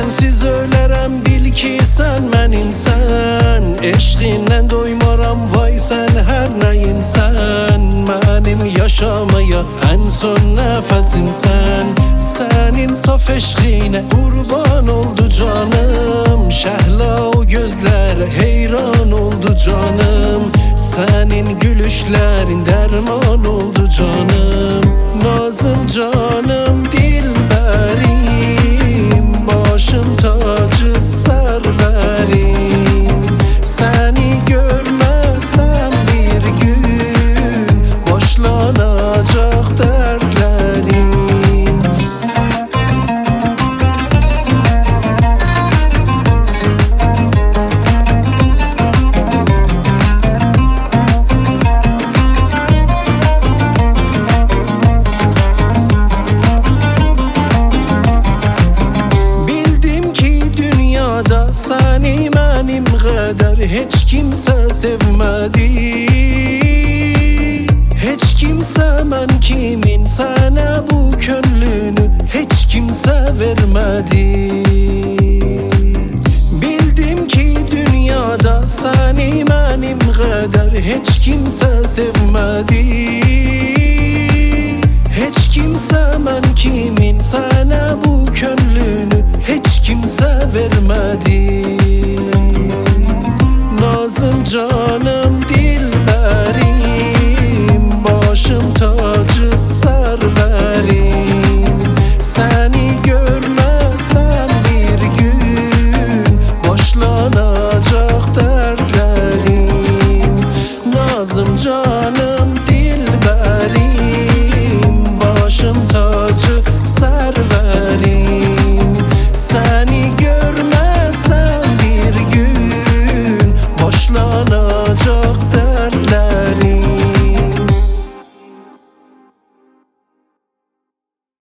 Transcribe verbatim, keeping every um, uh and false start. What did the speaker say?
Sensiz ölərəm bil ki sən mənimsən. Eşqindən doymaram vay sən hər nəyimsən. Mənim yaşamaya ən son nəfəsimsən. Sənin saf eşqinə qurban oldu canım. Şəhla o gözlərə heyran oldu canım. Sənin gülüşlərin dərman oldu canım. Nazım canım dilbərim, başım tacı sərvərim. Səni görməsəm bir gün başlanacaq dərdlərim. Səni mənim qədər heç kimsə sevmədi. Heç kimsə mən kimin sənə bu könlünü heç kimsə vermədi. Bildim ki dünyada səni mənim qədər heç kimsə sevmədi. Heç kimsə mən kimin sənə bu könlünü heç kimsə vermədi. Nazım canım dilbərim, başım tacı sərvərim. Səni görməsəm bir gün başlanacaq dərdlərim. Nazım canım dilbərim, başım tacı sərvərim. Səni görməsəm bir gün başlanacaq